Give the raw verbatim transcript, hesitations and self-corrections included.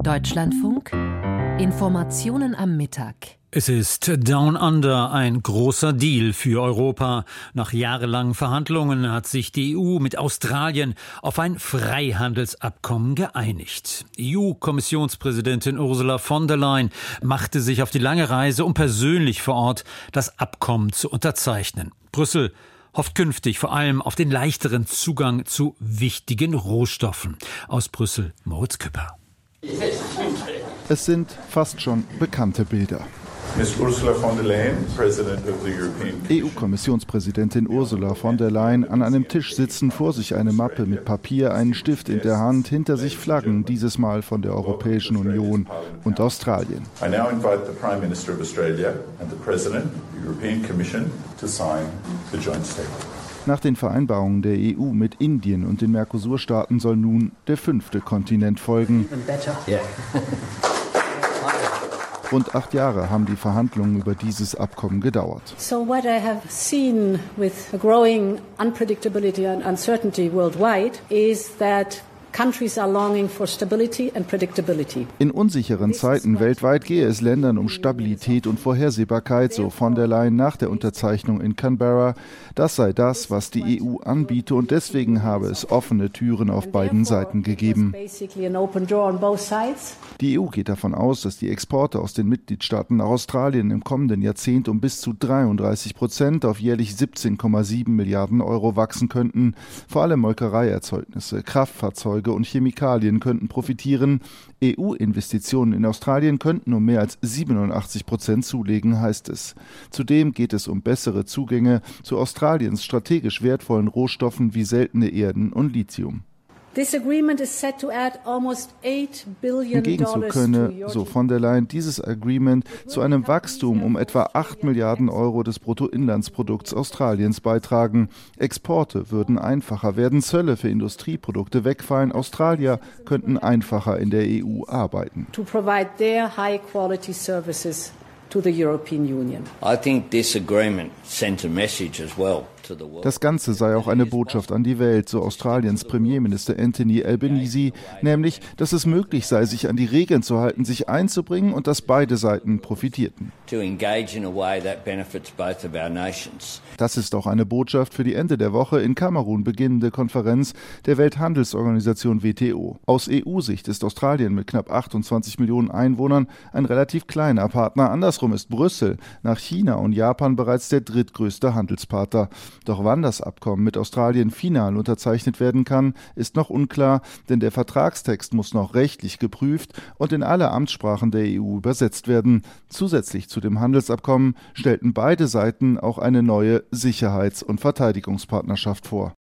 Deutschlandfunk. Informationen am Mittag. Es ist Down Under, ein großer Deal für Europa. Nach jahrelangen Verhandlungen hat sich die E U mit Australien auf ein Freihandelsabkommen geeinigt. E U-Kommissionspräsidentin Ursula von der Leyen machte sich auf die lange Reise, um persönlich vor Ort das Abkommen zu unterzeichnen. Brüssel hofft künftig vor allem auf den leichteren Zugang zu wichtigen Rohstoffen. Aus Brüssel, Moritz Küpper. Es sind fast schon bekannte Bilder. Miss Ursula von der Leyen, President of the European Commission. E U-Kommissionspräsidentin Ursula von der Leyen an einem Tisch sitzen, vor sich eine Mappe mit Papier, einen Stift in der Hand, hinter sich Flaggen, dieses Mal von der Europäischen Union und Australien. I now invite the Prime Minister of Australia and the President of the European Commission to sign the joint statement. Nach den Vereinbarungen der E U mit Indien und den Mercosur-Staaten soll nun der fünfte Kontinent folgen. Rund acht Jahre haben die Verhandlungen über dieses Abkommen gedauert. So what I have seen with a growing unpredictability and uncertainty worldwide is that countries are longing for stability and predictability. In unsicheren Zeiten weltweit gehe es Ländern um Stabilität und Vorhersehbarkeit, so von der Leyen nach der Unterzeichnung in Canberra. Das sei das, was die E U anbiete, und deswegen habe es offene Türen auf beiden Seiten gegeben. Die E U geht davon aus, dass die Exporte aus den Mitgliedstaaten nach Australien im kommenden Jahrzehnt um bis zu dreiunddreißig Prozent auf jährlich siebzehn Komma sieben Milliarden Euro wachsen könnten. Vor allem Molkereierzeugnisse, Kraftfahrzeuge und Chemikalien könnten profitieren. E U-Investitionen in Australien könnten um mehr als siebenundachtzig Prozent zulegen, heißt es. Zudem geht es um bessere Zugänge zu Australiens strategisch wertvollen Rohstoffen wie seltene Erden und Lithium. Im Gegenzug könne, so von der Leyen, dieses Agreement zu einem Wachstum um etwa acht Milliarden Euro des Bruttoinlandsprodukts Australiens beitragen. Exporte würden einfacher werden, Zölle für Industrieprodukte wegfallen, Australier könnten einfacher in der E U arbeiten. To provide their high quality services to the European Union. I think this agreement sent a message as well. Das Ganze sei auch eine Botschaft an die Welt, so Australiens Premierminister Anthony Albanese, nämlich, dass es möglich sei, sich an die Regeln zu halten, sich einzubringen und dass beide Seiten profitierten. Das ist auch eine Botschaft für die Ende der Woche in Kamerun beginnende Konferenz der Welthandelsorganisation W T O. Aus E U-Sicht ist Australien mit knapp achtundzwanzig Millionen Einwohnern ein relativ kleiner Partner. Andersrum ist Brüssel nach China und Japan bereits der drittgrößte Handelspartner. Doch wann das Abkommen mit Australien final unterzeichnet werden kann, ist noch unklar, denn der Vertragstext muss noch rechtlich geprüft und in alle Amtssprachen der E U übersetzt werden. Zusätzlich zu dem Handelsabkommen stellten beide Seiten auch eine neue Sicherheits- und Verteidigungspartnerschaft vor.